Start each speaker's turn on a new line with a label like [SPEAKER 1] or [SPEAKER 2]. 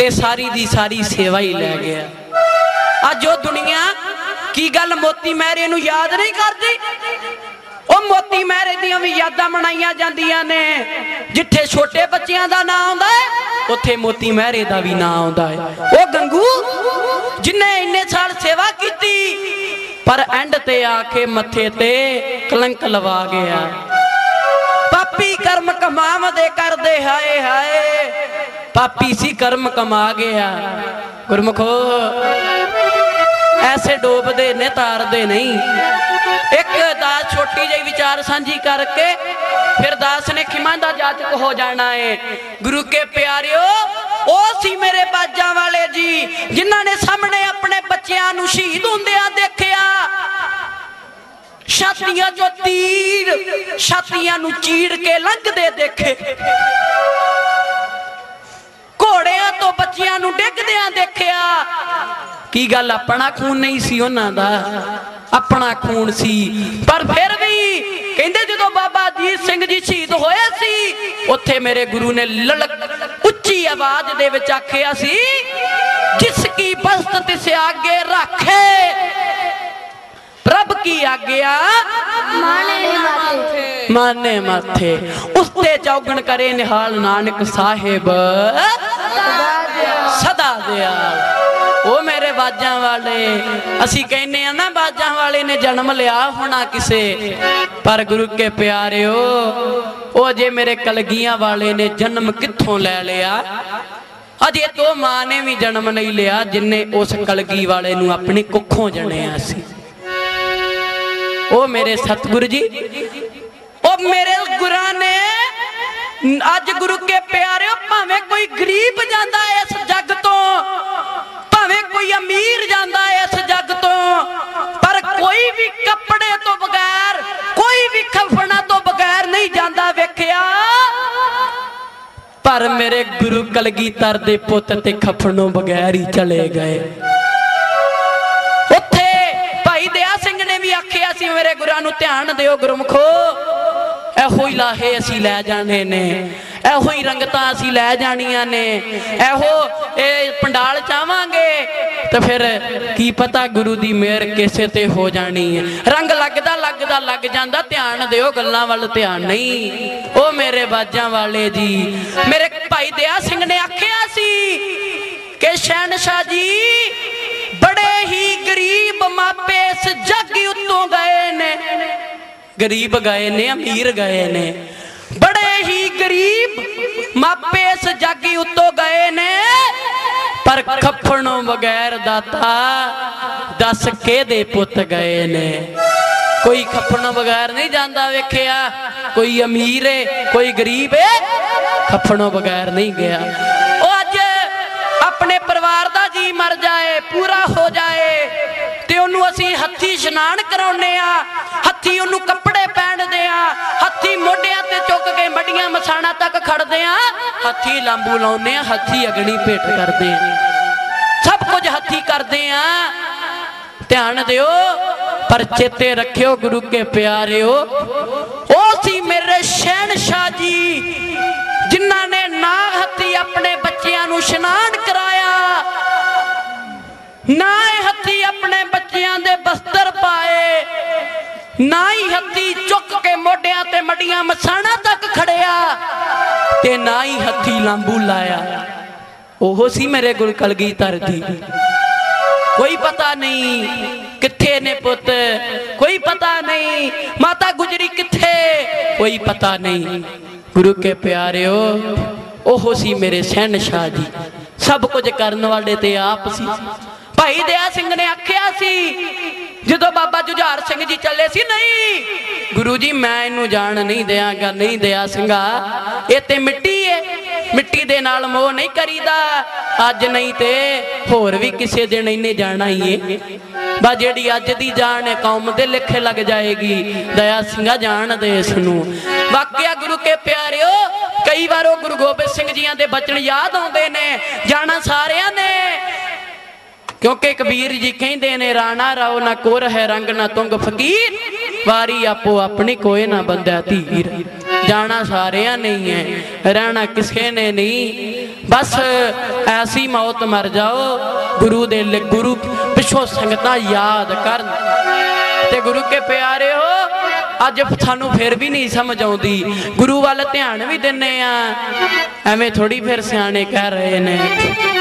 [SPEAKER 1] ते सारी दी सारी सेवा ही लै गया। अज वो दुनिया की गल मोती महरे नूं याद नहीं करती। वो मोती महरे दियां भी यादां मनाईयां जांदियां ने। जिथे छोटे बच्चियां दा नाम आउंदा है उत्थे मोती महरे दा भी नाम आउंदा है। वो गंगू जिन्हें इन्ने साल सेवा की पर एंड ते आके मथे ते कलंक लवा गया। पापी कर्म कमावदे करदे हाय हाय, पापी सी कर्म कमा गया। गुरमुखो ऐसे डोबदे ने तारदे नहीं। एक दास छोटी जी विचार सांझी करके फिर दास ने खिमा दा जाचक हो जाना है। गुरु के प्यारियो ओ सी मेरे बाजा वाले जी जिन्हां ने सामने अपने बच्चियां नूं शहीद हुंदियां देखिया। छातियां चो तीर छातियां नूं चीड़ के लंघदे देखे। घोड़ियां तो बच्चियां नूं डिगदियां देखिया। की गल अपना खून नहीं सी उन्हां दा, अपना खून सी। पर फिर भी कहंदे जदों बाबा अजीत सिंह जी शहीद होए सी उत्थे मेरे गुरु ने ललक उच्ची आवाज दे विच आखिया सी, जिसकी बस्त तिसे आगे रखे प्रभ की आज्ञा माने माथे। उसते चौगन करे निहाल नानक साहिब सदा दयाल। वो मेरे बाजा वाले असी कहने ना बाजा वाले ने जन्म लिया होना किसे, पर गुरु के प्यारे हो अजे मेरे कलगियां वाले ने जन्म कित्थों ले लिया। अजे तो मां ने भी जन्म नहीं लिया जिन्हें उस कलगी वाले नूं अपनी कुखों जणिया सी। ओ मेरे सतगुरु जी, ओ मेरे गुरा ने अज गुरु के प्यारे भावें कोई गरीब जांदा इस जग तो, भावें कोई अमीर जांदा इस जग तो, पर कोई भी कपड़े तो बगैर कोई भी खफना तो बगैर नहीं जांदा वेखिया। पर मेरे गुरु कलगीधर दे पुत ते खफनों बगैर ही चले गए। उत्थे भाई दया सिंह ने भी आखिया सी मेरे गुरां नूं ध्यान दिओ गुरमुखो, एहो ही लाहे असी लै जाने ने, एहो ही रंगतां असी लै जानियां ने, एहो पंडाल चावांगे तो फिर की पता गुरु दी मेहर किसे ते हो जानी है। रंग लगदा लगदा लग जांदा, ध्यान दिओ गल्लां वल ध्यान नहीं। ओ मेरे बाजां वाले जी मेरे भाई दया सिंह ने आखिया सी कि शहनशाह जी बड़े ही गरीब मापे इस जग उत्तों गए ने। गरीब गए ने अमीर गए ने, बड़े ही गरीब मापे इस जग उत्तों गए ने, पर खफनों बगैर दाता दस के दे पुत गए ने। कोई खफनों बगैर नहीं जाता वेखिया, कोई अमीर है कोई गरीब है, खफनों बगैर नहीं गया। ओ अज अपने परिवार दा जी मर जाए पूरा हो जाए ते ओनू असी हथी इशनान कराउने आ, हथी ओनू कपड़े पहनदे आ, हथी मोढियां ते चुक के मडियां मसाणा तक खड़दे आ, हथी लांबू लाउने आ, हथी अगनी भेंट करदे आ, सब कुछ हथी करदे आ। ध्यान दिओ पर चेते रखियो गुरु के प्यारे हो, ओ सी मेरे शहनशाह जी जिन्हां ने ना हथी अपने बच्चियां नूं इशनान कराया, ना हथी अपने बच्चियां दे बस्तर पाए, ना ही हथी चुक के मोढियां ते मडियां मसाणा तक खड़िया, ते ना ही हथी लांबू लाया। ओहो सी मेरे गुरु कलगीधर जी। कोई पता नहीं किथे ने पुत, कोई पता नहीं माता गुजरी किथे, कोई पता नहीं। गुरु के प्यारे हो ओहो सी मेरे शहनशाह जी, सब कुछ करने वाले ते आप सी। भाई दया सिंह ने आख्या सी जदों बाबा जुझार सिंह जी चले सी, नहीं गुरु जी मैं इनू जान नहीं देंगा, नहीं दया सिंघा ये ते मिट्टी है, मिट्टी दे नाल मोह नहीं करीदा, अज नहीं ते होर भी किसी दिन इन्हें जाना ही है। बा जेड़ी अज दी जान है कौम दे लिखे लग जाएगी, दया सिंघा जान दे इसनू। वाकया गुरु के प्यारिओ कई बार गुरु गोबिंद सिंह जियां दे बचन याद आउंदे ने, जाना सारियां ने, क्योंकि कबीर जी कहते ने राणा राव ना कोर है रंग ना तुंग फकीर, वारी आपो अपनी कोई ना बंदा धीर। जाना सारिया नहीं है, रहना किसी ने नहीं। बस ऐसी मौत मर जाओ गुरु दे गुरु पिछों संगतां याद कर। ते गुरु के प्यारे हो अज सानू फिर भी नहीं समझ आउंदी, गुरु वाल ध्यान भी दिन्ने आ, एवें थोड़ी फिर सियाणे कह रहे ने